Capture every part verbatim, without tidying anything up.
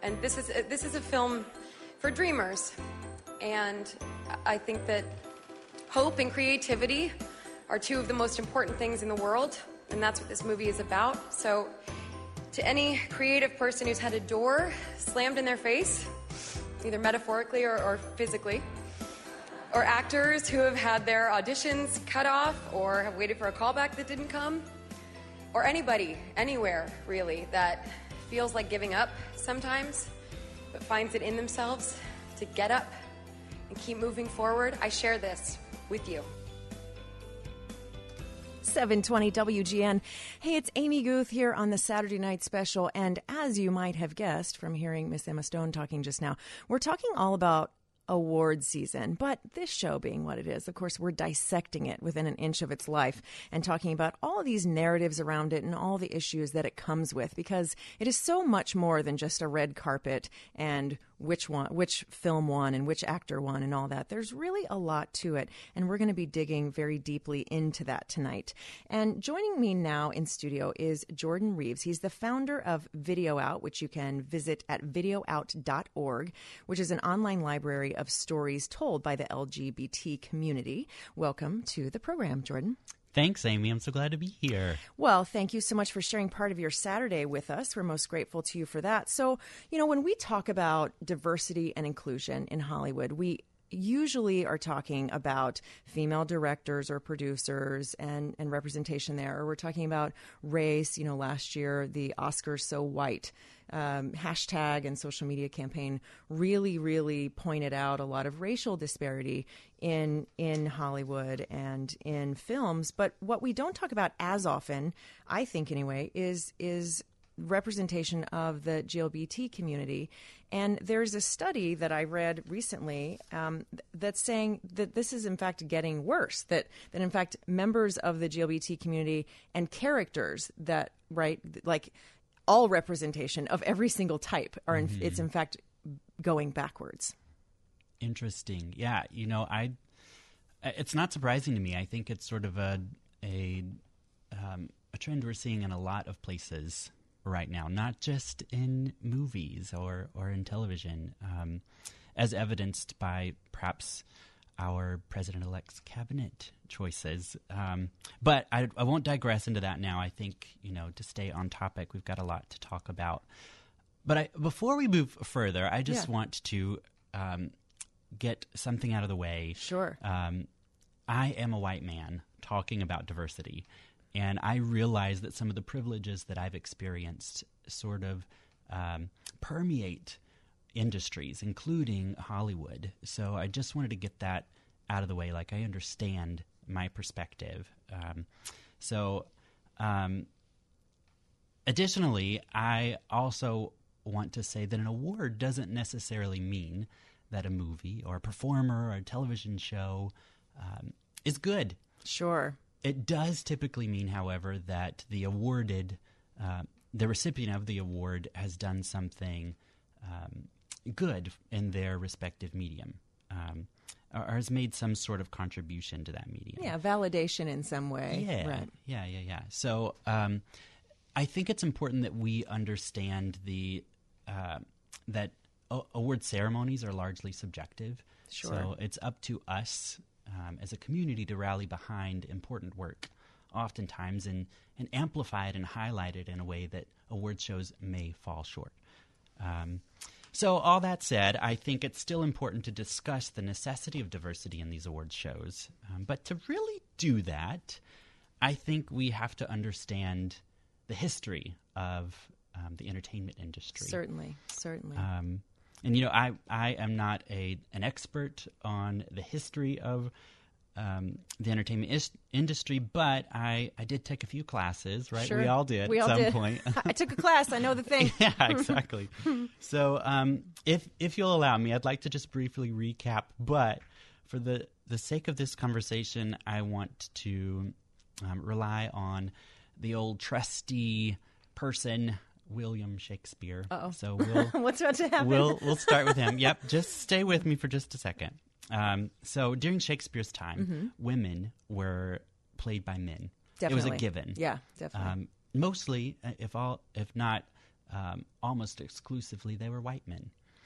And this is this is a film for dreamers. And I think that hope and creativity are two of the most important things in the world, and that's what this movie is about. So to any creative person who's had a door slammed in their face, either metaphorically or, or physically, or actors who have had their auditions cut off or have waited for a callback that didn't come, or anybody, anywhere, really, that feels like giving up sometimes, but finds it in themselves to get up and keep moving forward, I share this with you. seven twenty W G N. Hey, it's Amy Guth here on the Saturday Night Special. And as you might have guessed from hearing Miss Emma Stone talking just now, we're talking all about award season. But this show being what it is, of course, we're dissecting it within an inch of its life and talking about all of these narratives around it and all the issues that it comes with, because it is so much more than just a red carpet and which one, which film won and which actor won and all that. There's really a lot to it, and we're going to be digging very deeply into that tonight. And joining me now in studio is Jordan Reeves. He's the founder of Video Out, which you can visit at video out dot org, which is an online library of stories told by the L G B T community. Welcome to the program, Jordan. Thanks, Amy. I'm so glad to be here. Well, thank you so much for sharing part of your Saturday with us. We're most grateful to you for that. So, you know, when we talk about diversity and inclusion in Hollywood, we usually are talking about female directors or producers and, and representation there. Or we're talking about race. You know, last year, the Oscars So White um, hashtag and social media campaign really, really pointed out a lot of racial disparity in in Hollywood and in films. But what we don't talk about as often, I think anyway, is is representation of the G L B T community. And there's a study that I read recently um, that's saying that this is in fact getting worse, that, that in fact members of the G L B T community and characters that, right, like all representation of every single type are, in, mm-hmm. it's in fact going backwards. Interesting. Yeah. You know, I, it's not surprising to me. I think it's sort of a, a, um, a trend we're seeing in a lot of places right now, not just in movies or, or in television, um, as evidenced by perhaps our president-elect's cabinet choices. Um, but I, I won't digress into that now. I think, you know, to stay on topic, we've got a lot to talk about. But I, before we move further, I just yeah. want to um, get something out of the way. Sure. Um, I am a white man talking about diversity. And I realize that some of the privileges that I've experienced sort of um, permeate industries, including Hollywood. So I just wanted to get that out of the way. Like, I understand my perspective. Um, so um, additionally, I also want to say that an award doesn't necessarily mean that a movie or a performer or a television show um, is good. Sure. It does typically mean, however, that the awarded, uh, the recipient of the award has done something um, good in their respective medium, um, or has made some sort of contribution to that medium. Yeah, validation in some way. Yeah, right. yeah, yeah, yeah. So um, I think it's important that we understand the uh, that o- award ceremonies are largely subjective. Sure. So it's up to us Um, as a community to rally behind important work, oftentimes, and, and amplify it and highlight it in a way that award shows may fall short. Um, so all that said, I think it's still important to discuss the necessity of diversity in these award shows. Um, but to really do that, I think we have to understand the history of um, the entertainment industry. Certainly, certainly. Um, And, you know, I, I am not a an expert on the history of um, the entertainment is- industry, but I, I did take a few classes, right? Sure. We all did we at all some did. point. I took a class. I know the thing. Yeah, exactly. So um, if if you'll allow me, I'd like to just briefly recap. But for the, the sake of this conversation, I want to um, rely on the old trusty person, William Shakespeare. Uh-oh. So we'll what's about to happen? We'll we'll start with him. Yep, just stay with me for just a second. Um, so during Shakespeare's time, mm-hmm. women were played by men. Definitely. It was a given. Yeah, definitely. Um, mostly, if all, if not um, almost exclusively they were white men.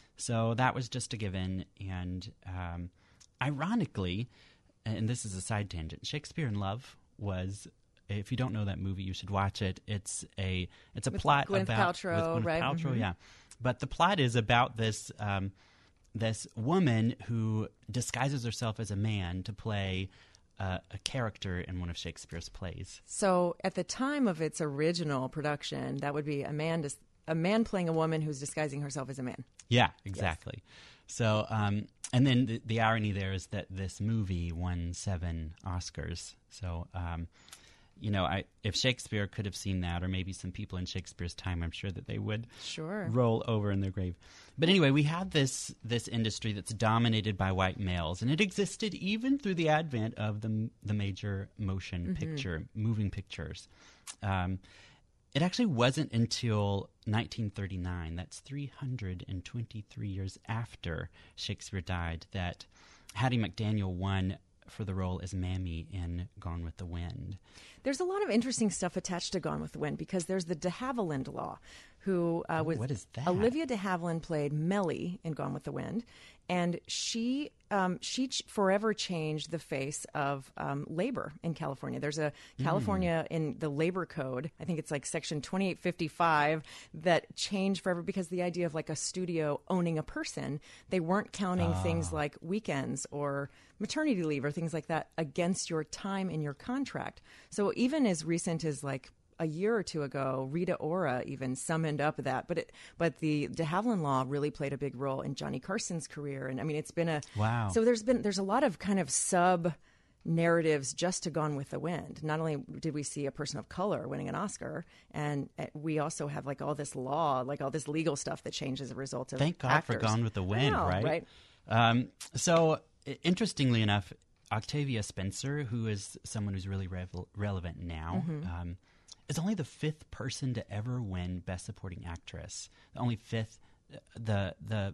So that was just a given. And um, ironically, and this is a side tangent, Shakespeare in Love was, if you don't know that movie, you should watch it. It's a it's a with plot Gwyneth about Paltrow, with Gwyneth right? Paltrow, Mm-hmm. yeah. But the plot is about this um, this woman who disguises herself as a man to play uh, a character in one of Shakespeare's plays. So at the time of its original production, that would be a man dis- a man playing a woman who's disguising herself as a man. Yeah, exactly. Yes. So, um, and then the, the irony there is that this movie won seven Oscars. So, um, you know, I, if Shakespeare could have seen that, or maybe some people in Shakespeare's time, I'm sure that they would sure roll over in their grave. But anyway, we have this this industry that's dominated by white males, and it existed even through the advent of the the major motion mm-hmm. picture, moving pictures. Um, it actually wasn't until nineteen thirty-nine, that's three hundred twenty-three years after Shakespeare died, that Hattie McDaniel won for the role as Mammy in Gone with the Wind. There's a lot of interesting stuff attached to Gone with the Wind because there's the de Havilland Law, who uh, was... Oh, what is that? Olivia de Havilland played Mellie in Gone with the Wind, and she um, she ch- forever changed the face of um, labor in California. There's a California mm. in the labor code, I think it's like section twenty-eight fifty-five, that changed forever because the idea of like a studio owning a person, they weren't counting oh. things like weekends or maternity leave or things like that against your time in your contract. So even as recent as like a year or two ago, Rita Ora even summoned up that. But it, but the de Havilland Law really played a big role in Johnny Carson's career. And I mean, it's been a wow. So there's been there's a lot of kind of sub narratives just to Gone with the Wind. Not only did we see a person of color winning an Oscar, and we also have like all this law, like all this legal stuff that changed as a result of. Thank God actors. for Gone with the Wind, know, right? Right. Um, so interestingly enough, Octavia Spencer, who is someone who's really revel- relevant now, mm-hmm. um, is only the fifth person to ever win Best Supporting Actress. The only fifth, the the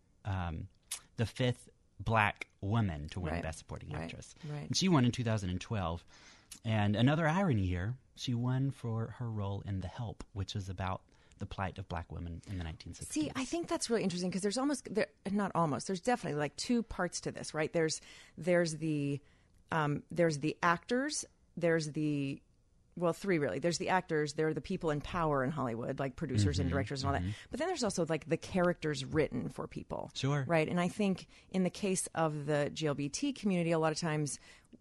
um, the fifth black woman to win right. Best Supporting right. Actress. Right. And she won in two thousand twelve. And another irony here, she won for her role in The Help, which was about the plight of black women in the nineteen sixties. See, I think that's really interesting because there's almost, there, not almost, there's definitely like two parts to this, right? There's there's the um, there's the actors, there's the well, three really. There's the actors, there are the people in power in Hollywood, like producers mm-hmm, and directors and all mm-hmm. that. But then there's also like the characters written for people. Sure. Right? And I think in the case of the G L B T community, a lot of times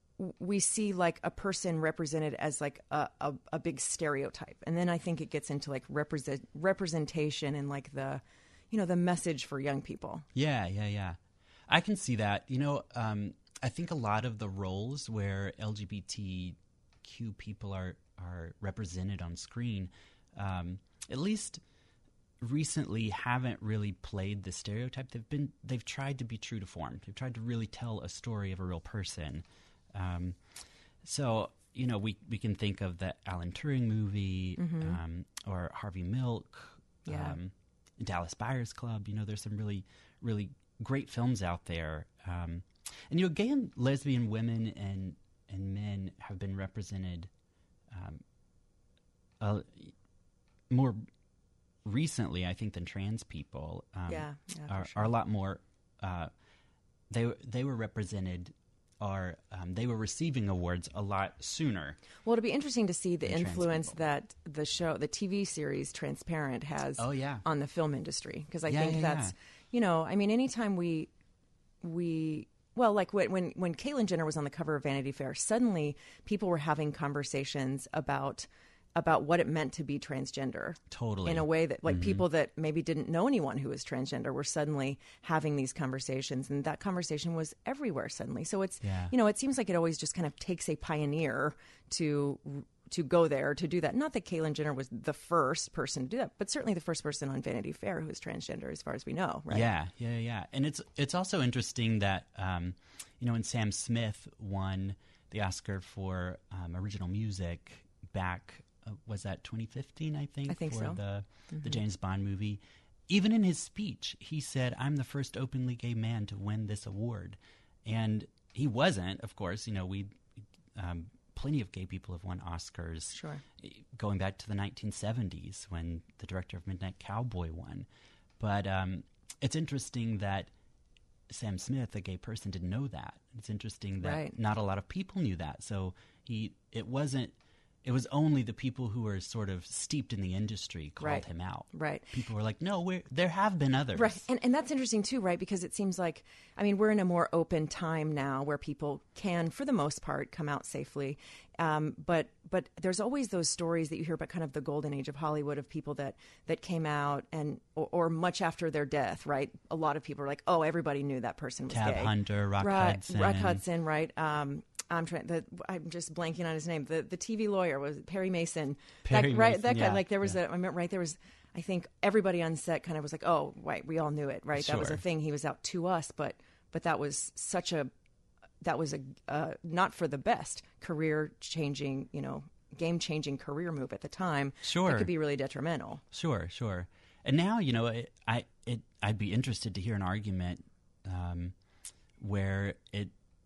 we see like a person represented as like a, a, a big stereotype. And then I think it gets into like represent, representation and like the, you know, the message for young people. Yeah, yeah, yeah. I can see that. You know, um, I think a lot of the roles where L G B T Q people are, are represented on screen, um, at least recently haven't really played the stereotype. They've been, they've tried to be true to form. They've tried to really tell a story of a real person. Um, so, you know, we, we can think of the Alan Turing movie, mm-hmm. um, or Harvey Milk, yeah. um, Dallas Buyers Club. You know, there's some really, really great films out there. Um, and, you know, gay and lesbian women and, and men have been represented, um, uh, more recently, I think, than trans people, um, yeah, yeah, are, sure. are a lot more, uh, they, they were represented Are um, they were receiving awards a lot sooner. Well, it'll be interesting to see the influence that the show, the T V series Transparent has oh, yeah. on the film industry. Because I yeah, think yeah, that's, yeah. you know, I mean, anytime we, we, well, like when, when, when Caitlyn Jenner was on the cover of Vanity Fair, suddenly people were having conversations about about what it meant to be transgender. Totally. In a way that, like, mm-hmm. people that maybe didn't know anyone who was transgender were suddenly having these conversations, and that conversation was everywhere suddenly. So it's, yeah. you know, it seems like it always just kind of takes a pioneer to to go there, to do that. Not that Caitlyn Jenner was the first person to do that, but certainly the first person on Vanity Fair who was transgender, as far as we know, right? Yeah, yeah, yeah. And it's it's also interesting that, um, you know, when Sam Smith won the Oscar for um, original music back, uh, was that twenty fifteen, I think? I think for so. the, mm-hmm. the James Bond movie. Even in his speech, he said, "I'm the first openly gay man to win this award." And he wasn't, of course. You know, we um, plenty of gay people have won Oscars. Sure. Going back to the nineteen seventies when the director of Midnight Cowboy won. But um, it's interesting that Sam Smith, a gay person, didn't know that. It's interesting that right. not a lot of people knew that. So he, it wasn't, it was only the people who were sort of steeped in the industry called right. him out. Right. People were like, no, we're, there have been others. Right. And, and that's interesting too, right? Because it seems like, I mean, we're in a more open time now where people can, for the most part, come out safely. Um, but but there's always those stories that you hear about kind of the golden age of Hollywood of people that, that came out and or, or much after their death, right? A lot of people are like, oh, everybody knew that person was Tab gay. Hunter, Rock right. Hudson. Rock Hudson, right. Um, I'm trying. The, I'm just blanking on his name. The the T V lawyer was Perry Mason. Perry that, right, Mason, that guy. yeah, Like there was yeah. a. I remember right there was. I think everybody on set kind of was like, oh, right, we all knew it, right? Sure. That was a thing. He was out to us, but but that was such a. That was a uh, not for the best career changing, you know, game changing career move at the time. Sure, it could be really detrimental. Sure, sure. And now, you know, it, I it I'd be interested to hear an argument um, where it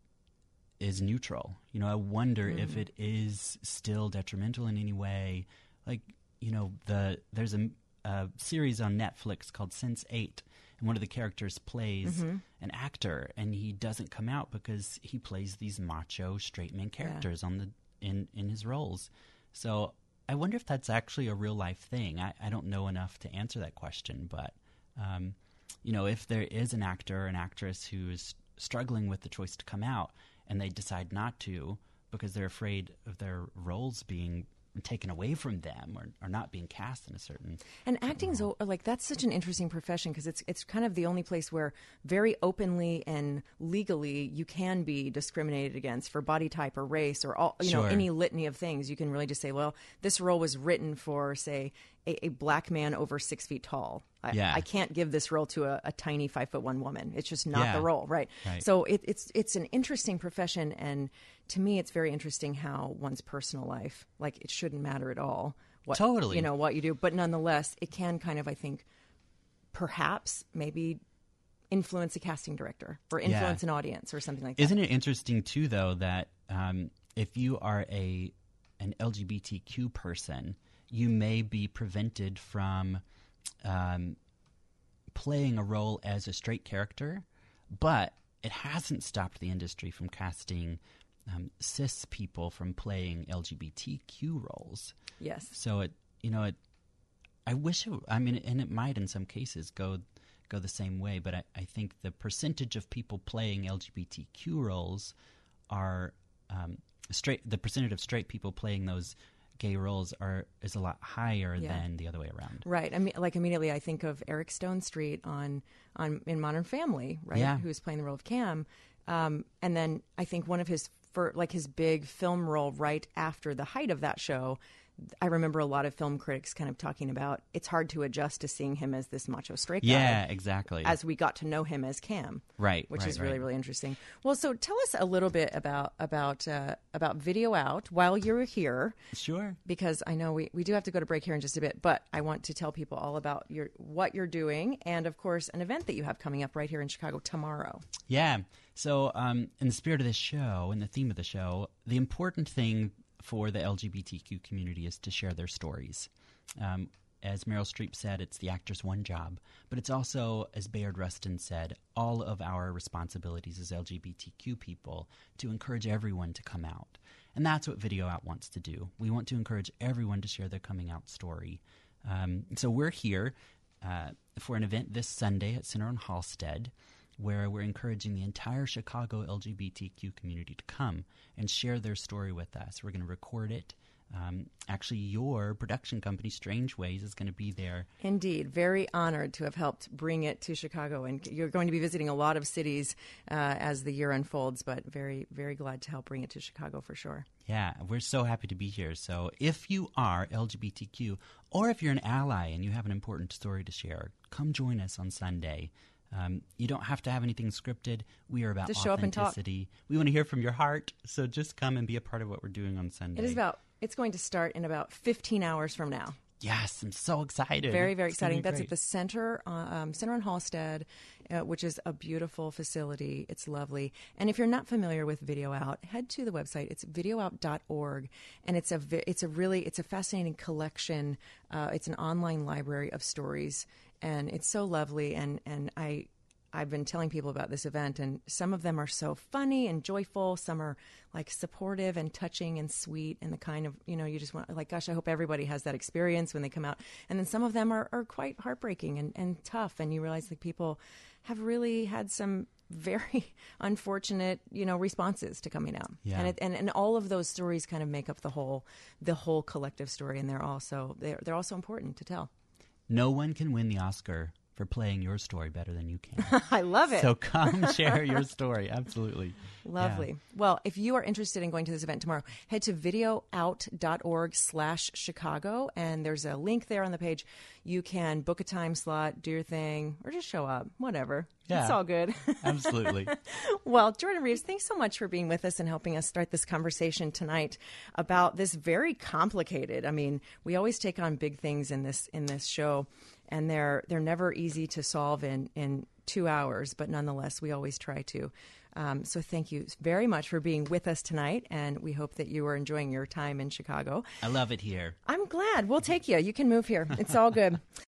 is neutral. You know, I wonder mm. if it is still detrimental in any way. Like, you know, the there's a, a series on Netflix called Sense eight, and one of the characters plays mm-hmm. an actor, and he doesn't come out because he plays these macho straight man characters yeah. on the in in his roles. So I wonder if that's actually a real life thing. I, I don't know enough to answer that question, but um, you know, if there is an actor or an actress who is struggling with the choice to come out, and they decide not to because they're afraid of their roles being taken away from them or, or not being cast in a certain and acting's o- like that's such an interesting profession because it's it's kind of the only place where very openly and legally you can be discriminated against for body type or race or all you sure. know any litany of things. You can really just say, well, this role was written for, say, a, a black man over six feet tall. I, yeah. I can't give this role to a, a tiny five foot one woman. It's just not yeah. the role, right? right. So it, it's it's an interesting profession, and to me, it's very interesting how one's personal life, like, it shouldn't matter at all. What, totally, you know what you do, but nonetheless, it can kind of, I think, perhaps maybe influence a casting director or influence yeah. an audience or something like that. Isn't it interesting too, though, that um, if you are a an L G B T Q person, you may be prevented from um, playing a role as a straight character, but it hasn't stopped the industry from casting um, cis people from playing L G B T Q roles. Yes. So it, you know, it. I wish it. I mean, and it might in some cases go go the same way, but I, I think the percentage of people playing L G B T Q roles are um, straight. The percentage of straight people playing those gay roles are is a lot higher yeah. than the other way around. Right. I mean, like immediately I think of Eric Stone Street on on in Modern Family, right? Yeah. Who's playing the role of Cam, um, and then I think one of his for like his big film role right after the height of that show. I remember a lot of film critics kind of talking about it's hard to adjust to seeing him as this macho straight guy. Yeah, exactly. As we got to know him as Cam, right, which right, is really, right. really interesting. Well, so tell us a little bit about about uh, about Video Out while you're here. Sure. Because I know we, we do have to go to break here in just a bit, but I want to tell people all about your what you're doing and, of course, an event that you have coming up right here in Chicago tomorrow. Yeah. So um, in the spirit of this show and the theme of the show, the important thing for the L G B T Q community is to share their stories. Um, as Meryl Streep said, it's the actor's one job, but it's also, as Bayard Rustin said, all of our responsibilities as L G B T Q people to encourage everyone to come out. And that's what Video Out wants to do. We want to encourage everyone to share their coming out story. Um, so we're here uh, for an event this Sunday at Center on Halstead, where we're encouraging the entire Chicago L G B T Q community to come and share their story with us. We're going to record it. Um, actually, your production company, Strange Ways, is going to be there. Indeed. Very honored to have helped bring it to Chicago. And you're going to be visiting a lot of cities uh, as the year unfolds, but very, very glad to help bring it to Chicago for sure. Yeah, we're so happy to be here. So if you are L G B T Q, or if you're an ally and you have an important story to share, come join us on Sunday. Um, you don't have to have anything scripted. We are about just show authenticity. Up and talk. We want to hear from your heart, so just come and be a part of what we're doing on Sunday. It is about. It's going to start in about fifteen hours from now. Yes, I'm so excited. Very, very It's gonna be exciting. That's great. at the Center, uh, um, Center on Halstead, uh, which is a beautiful facility. It's lovely. And if you're not familiar with Video Out, head to the website. It's video out dot org, and it's a vi- it's a really it's a fascinating collection. Uh, it's an online library of stories, and it's so lovely. And and I. I've been telling people about this event, and some of them are so funny and joyful. Some are like supportive and touching and sweet, and the kind of, you know, you just want, like, gosh, I hope everybody has that experience when they come out. And then some of them are, are quite heartbreaking and, and tough, and you realize that people have really had some very unfortunate, you know, responses to coming out. Yeah. And, it, and and all of those stories kind of make up the whole the whole collective story, and they're also they're they're also important to tell. No one can win the Oscar for playing your story better than you can. I love it. So come share your story. Absolutely. Lovely. Yeah. Well, if you are interested in going to this event tomorrow, head to video out dot org slash Chicago, and there's a link there on the page. You can book a time slot, do your thing, or just show up, whatever. Yeah. It's all good. Absolutely. Well, Jordan Reeves, thanks so much for being with us and helping us start this conversation tonight about this very complicated. I mean, we always take on big things in this in this show, and they're they're never easy to solve in, in two hours, but nonetheless, we always try to. Um, so thank you very much for being with us tonight, and we hope that you are enjoying your time in Chicago. I love it here. I'm glad. We'll take you. You can move here. It's all good.